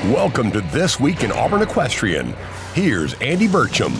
Welcome to This Week in Auburn Equestrian. Here's Andy Burcham.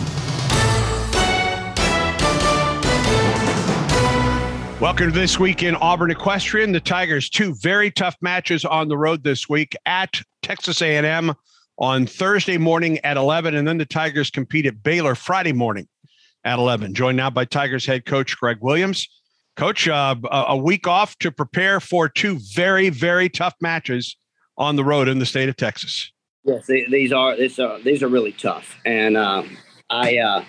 Welcome to This Week in Auburn Equestrian. The Tigers, two very tough matches on the road this week at Texas A&M on Thursday morning at 11, and then the Tigers compete at Baylor Friday morning at 11. Joined now by Tigers head coach Greg Williams. Coach, a week off to prepare for two very, very tough matches on the road in the state of Texas. Yes, these are really tough, and I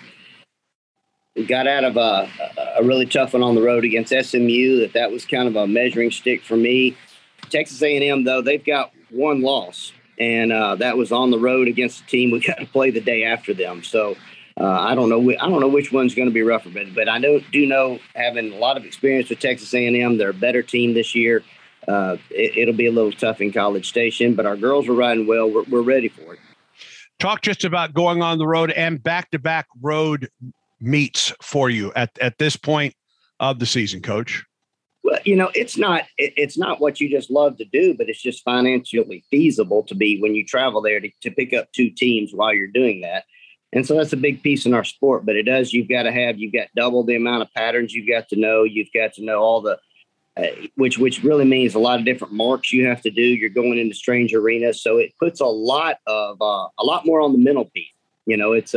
got out of a really tough one on the road against SMU. That was kind of a measuring stick for me. Texas A&M, though, they've got one loss, and that was on the road against the team we got to play the day after them. So I don't know which one's going to be rougher, but I do know, having a lot of experience with Texas A&M, they're a better team this year. It'll be a little tough in College Station, but our girls are riding well. We're ready for it. Talk just about going on the road and back-to-back road meets for you at this point of the season, Coach. Well, it's not what you just love to do, but it's just financially feasible to be when you travel there to pick up two teams while you're doing that. And so that's a big piece in our sport, but you've got double the amount of patterns you've got to know. You've got to know all the which really means a lot of different marks you have to do. You're going into strange arenas, so it puts a lot more on the mental piece. It's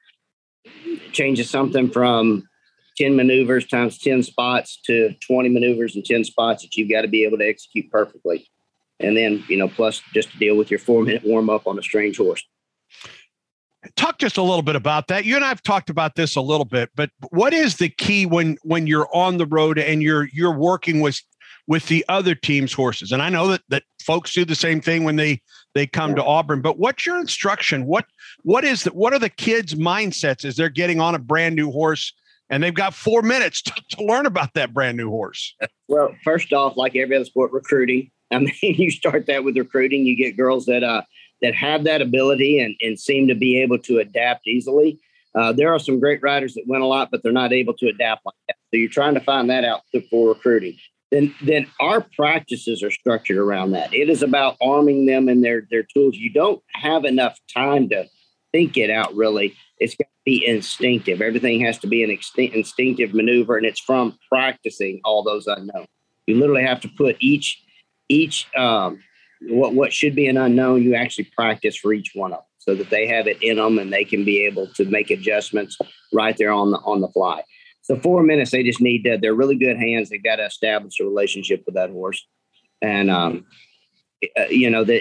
changes something from 10 maneuvers times 10 spots to 20 maneuvers and 10 spots that you've got to be able to execute perfectly, and then plus just to deal with your 4-minute warm up on a strange horse. Talk just a little bit about that. You and I have talked about this a little bit, but what is the key when you're on the road and you're working with the other team's horses? And I know that folks do the same thing when they come to Auburn, but what's your instruction? What are the kids' mindsets as they're getting on a brand new horse and they've got 4 minutes to learn about that brand new horse? Well, first off, like every other sport, recruiting. I mean, you start that with recruiting. You get girls that have that ability and seem to be able to adapt easily. There are some great riders that win a lot, but they're not able to adapt like that. So you're trying to find that out for recruiting. Then our practices are structured around that. It is about arming them and their tools. You don't have enough time to think it out, really. It's got to be instinctive. Everything has to be an instinctive maneuver, and it's from practicing all those unknowns. You literally have to put each what should be an unknown, you actually practice for each one of them so that they have it in them and they can be able to make adjustments right there on the fly. So 4 minutes, they just need they're really good hands. They've got to establish a relationship with that horse. And, that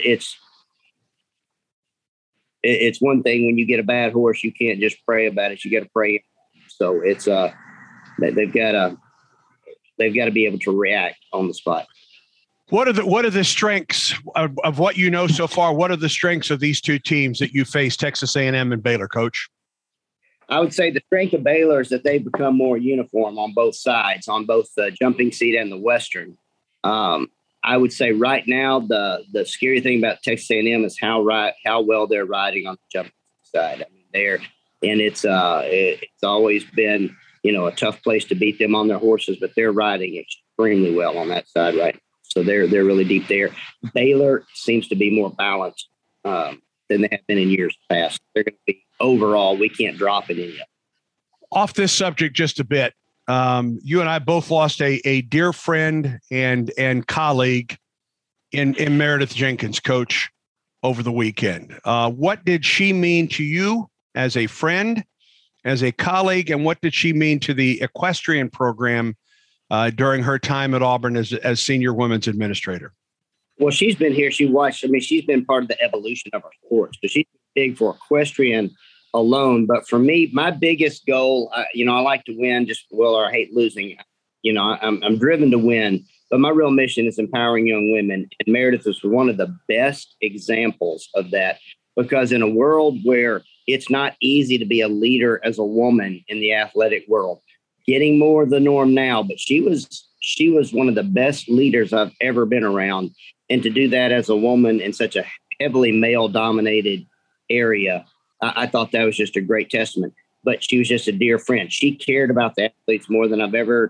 it's one thing when you get a bad horse, you can't just pray about it. You got to pray. So it's, they've got to be able to react on the spot. What are the strengths of what you know so far? What are the strengths of these two teams that you face, Texas A&M and Baylor, Coach? I would say the strength of Baylor is that they've become more uniform on both sides, on both the jumping seat and the Western. I would say right now the scary thing about Texas A&M is how well they're riding on the jumping side. I mean, it's always been a tough place to beat them on their horses, but they're riding extremely well on that side right now. So they're really deep there. Baylor seems to be more balanced than they have been in years past. They're going to be overall, we can't drop it in yet. Off this subject just a bit, you and I both lost a dear friend and colleague in Meredith Jenkins, Coach, over the weekend. What did she mean to you as a friend, as a colleague, and what did she mean to the equestrian program during her time at Auburn as senior women's administrator? Well, she's been here. She's been part of the evolution of our sport. So she's big for equestrian alone. But for me, my biggest goal, I like to win, or I hate losing. I'm driven to win. But my real mission is empowering young women. And Meredith is one of the best examples of that, because in a world where it's not easy to be a leader as a woman in the athletic world, getting more of the norm now, but she was one of the best leaders I've ever been around. And to do that as a woman in such a heavily male-dominated area, I thought that was just a great testament. But she was just a dear friend. She cared about the athletes more than I've ever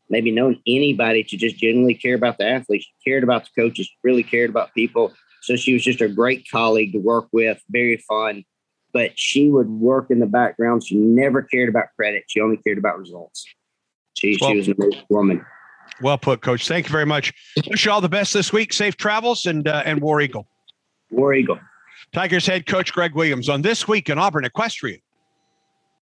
maybe known anybody to just genuinely care about the athletes. She cared about the coaches, really cared about people. So she was just a great colleague to work with, very fun. But she would work in the background. She never cared about credit. She only cared about results. She was an amazing woman. Well put, Coach. Thank you very much. Wish you all the best this week. Safe travels and War Eagle. War Eagle. Tigers head coach Greg Williams on This Week in Auburn Equestrian.